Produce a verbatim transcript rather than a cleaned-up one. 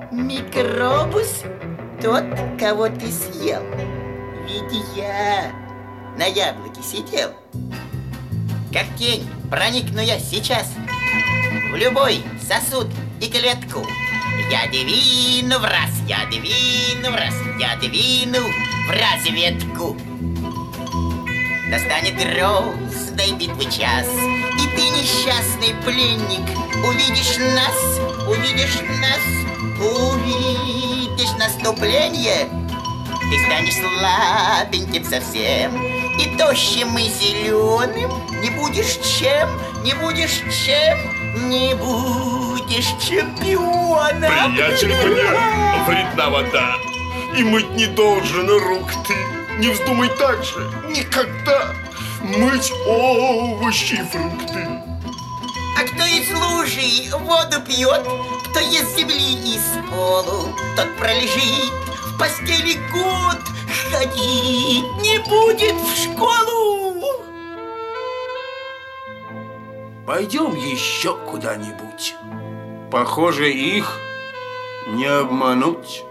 Микробус тот, кого ты съел. Ведь я на яблоке сидел. Как тень проникну я сейчас в любой сосуд и клетку. Я двину в раз, я двину в раз, я двину в разведку. Настанет грозной битвы час, и ты, несчастный пленник, увидишь нас, увидишь нас, увидишь наступление. Ты станешь слабеньким совсем, и тощим, и зеленым. Не будешь чем, не будешь чем, не будешь чемпионом. Приятель мне вредна вода, и мыть не должен рук ты. Не вздумай так же никогда мыть овощи и фрукты. А кто из лужи воду пьет, кто ест земли из полу, тот пролежит в постели год, ходить не будет в школу. Пойдем еще куда-нибудь. Похоже, их не обмануть.